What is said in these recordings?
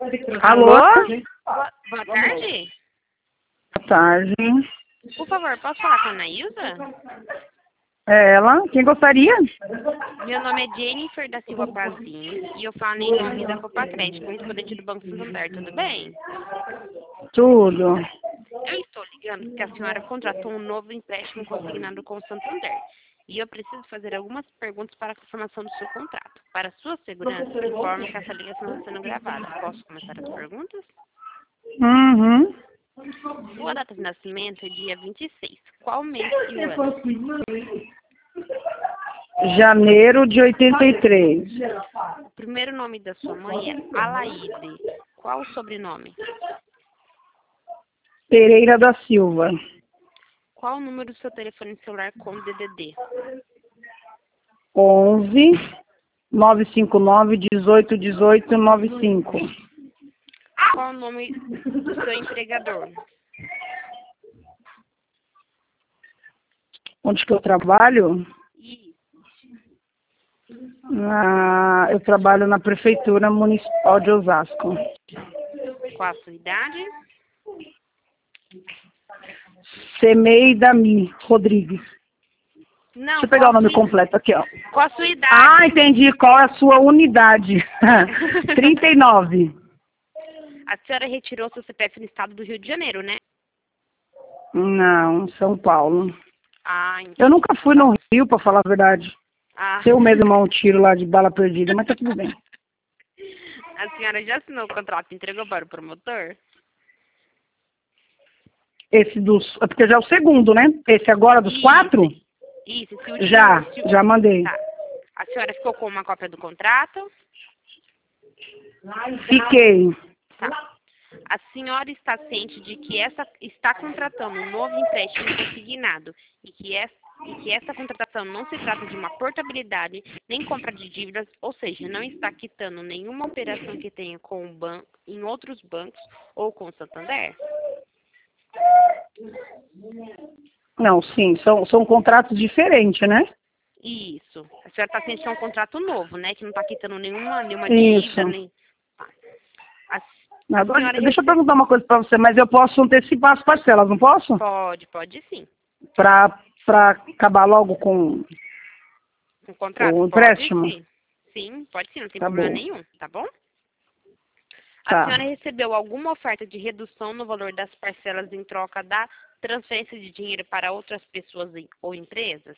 Alô? Boa tarde. Boa tarde. Por favor, posso falar com a Anaísa? É ela? Quem gostaria? Meu nome é Jennifer da Silva Pazini e eu falo em nome da Copa Crédito, correspondente do Banco Santander, tudo bem? Tudo. Eu estou ligando porque a senhora contratou um novo empréstimo consignado com o Santander. E eu preciso fazer algumas perguntas para a confirmação do seu contrato. Para sua segurança, informo que essa ligação está sendo gravada. Posso começar as perguntas? Uhum. Sua data de nascimento é dia 26. Qual mês e o ano? Janeiro de 83. O primeiro nome da sua mãe é Alaide. Qual o sobrenome? Pereira da Silva. Qual o número do seu telefone celular com DDD? 11 959 18 18 95. Qual o nome do seu empregador? Onde que eu trabalho? E Eu trabalho na Prefeitura Municipal de Osasco. qual a sua idade? Semei Dami Rodrigues. Não, Deixa eu pegar o nome completo aqui, ó. Qual a sua idade? Entendi. Qual é a sua unidade? 39. A senhora retirou seu CPF no estado do Rio de Janeiro, né? Não, São Paulo. Entendi. Eu nunca fui no Rio, pra falar a verdade. Ah. Eu mesmo tomar um tiro lá de bala perdida, mas tá tudo bem. A senhora já assinou o contrato e entregou para o promotor? Esse dos... É porque já é o segundo, né? Esse agora dos 4? Isso, esse último. Já mandei. Tá. A senhora ficou com uma cópia do contrato? Fiquei. Tá. A senhora está ciente de que está contratando um novo empréstimo consignado e que essa contratação não se trata de uma portabilidade nem compra de dívidas, ou seja, não está quitando nenhuma operação que tenha com o banco, em outros bancos ou com o Santander? Não, sim, são contratos diferentes, né? Isso. A senhora está ciente que é um contrato novo, né? Que não está quitando nenhuma Isso. dívida, nem... Tá. Agora, deixa eu perguntar uma coisa pra você, mas eu posso antecipar as parcelas, não posso? Pode sim. Pra acabar logo com Um contrato? o empréstimo? Pode sim. Sim, pode sim, não tem Tá problema bom. nenhum, tá bom? A Tá. senhora recebeu alguma oferta de redução no valor das parcelas em troca da transferência de dinheiro para outras pessoas ou empresas?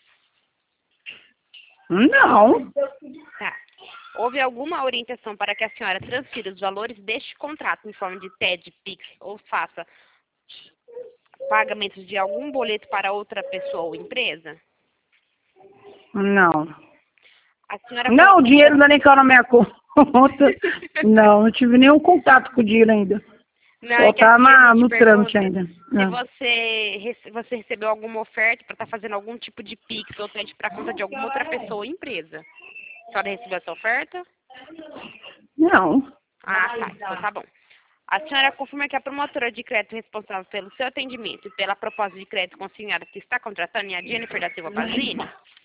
Não. Tá. Houve alguma orientação para que a senhora transfira os valores deste contrato em forma de TED, PIX ou faça pagamentos de algum boleto para outra pessoa ou empresa? Não. A senhora Não, o dinheiro não é nem caiu na minha conta. Não tive nenhum contato com o dinheiro ainda. Não, Só é que tá assim a gente no trâmite pergunta ainda. se você recebeu alguma oferta para estar fazendo algum tipo de PIX ou TED para conta de alguma outra pessoa ou empresa. A senhora recebeu essa oferta? Não. Tá. Então tá bom. A senhora confirma que a promotora de crédito responsável pelo seu atendimento e pela proposta de crédito consignada que está contratando é a Jennifer da Silva Pazini?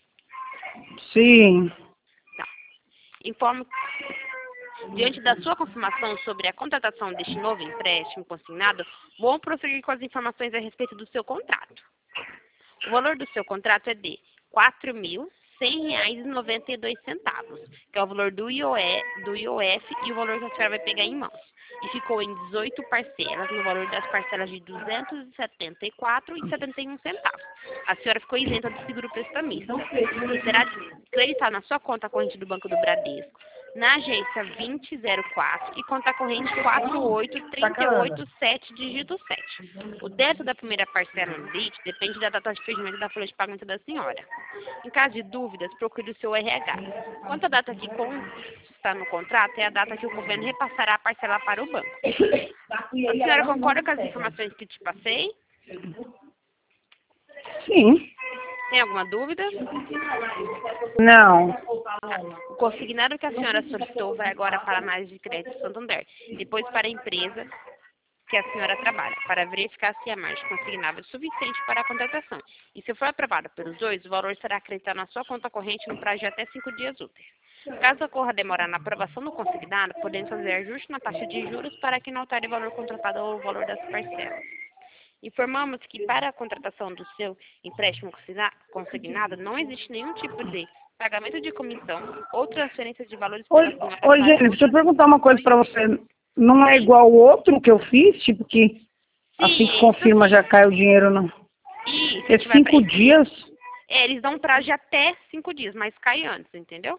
Sim. Tá. Informo, diante da sua confirmação sobre a contratação deste novo empréstimo consignado, vou prosseguir com as informações a respeito do seu contrato. O valor do seu contrato é de R$ 4.100,92, que é o valor do IOF e o valor que a senhora vai pegar em mãos. E ficou em 18 parcelas, no valor das parcelas de R$ 274,71. A senhora ficou isenta do seguro prestamista. Será creditado na sua conta corrente do Banco do Bradesco, na agência 2004 e conta corrente 48387, dígito 7. O débito da primeira parcela no DIT depende da data de fechamento da folha de pagamento da senhora. Em caso de dúvidas, procure o seu RH. Quanto à data que consta no contrato, é a data que o governo repassará a parcela para o banco. A senhora concorda com as informações que te passei? Sim. Tem alguma dúvida? Não. O consignado que a senhora solicitou vai agora para a análise de crédito Santander, depois para a empresa que a senhora trabalha, para verificar se a margem consignável é suficiente para a contratação. E se for aprovada pelos dois, o valor será acreditado na sua conta corrente no prazo de até 5 dias úteis. Caso ocorra demora na aprovação do consignado, podemos fazer ajuste na taxa de juros para que não altere o valor contratado ou o valor das parcelas. Informamos que para a contratação do seu empréstimo consignado não existe nenhum tipo de pagamento de comissão ou transferência de valores pela senhora Oi, Gênesis, deixa eu perguntar uma coisa para você. Não é igual o outro que eu fiz? Tipo que assim que confirma já cai o dinheiro, não? Isso, É 5 dias? eles dão prazo de até 5 dias, mas cai antes, entendeu?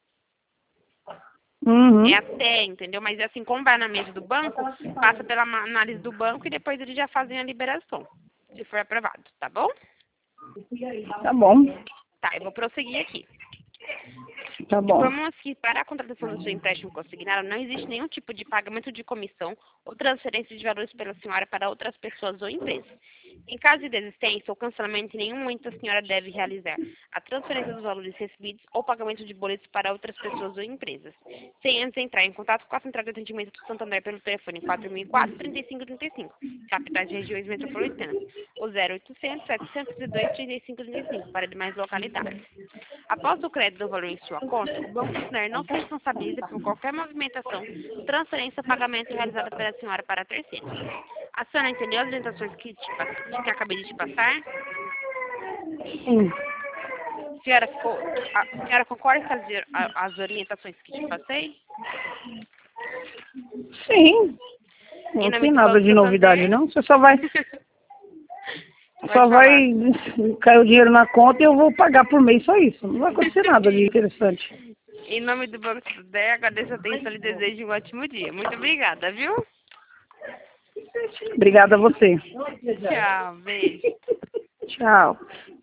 Uhum. É até, entendeu? Mas assim, como vai na mesa do banco, passa pela análise do banco e depois eles já fazem a liberação, se for aprovado, tá bom? Tá bom. Tá, eu vou prosseguir aqui. Tá bom. Informamos que para a contratação do seu empréstimo consignado não existe nenhum tipo de pagamento de comissão ou transferência de valores pela senhora para outras pessoas ou empresas. Em caso de desistência ou cancelamento, em nenhum momento a senhora deve realizar a transferência dos valores recebidos ou pagamento de boletos para outras pessoas ou empresas, sem antes entrar em contato com a Central de Atendimento do Santander pelo telefone 4004-3535, capitais de regiões metropolitanas, ou 0800-702-3535, para demais localidades. Após o crédito do valor em sua conta, o Banco Santander não se responsabiliza por qualquer movimentação, transferência ou pagamento realizada pela senhora para terceiros. A senhora entendeu as orientações que acabei de te passar? Sim. A senhora concorda com as orientações que te passei? Sim. Em Não nome tem do nada Banco de novidade, Santander? não. Você só vai Pode Só falar. vai cair o dinheiro na conta e eu vou pagar por mês, só isso. Não vai acontecer nada de interessante. Em nome do Banco Santander, agradeço a atenção e desejo um ótimo dia. Muito obrigada, viu? Obrigada a você. Tchau, beijo. Tchau.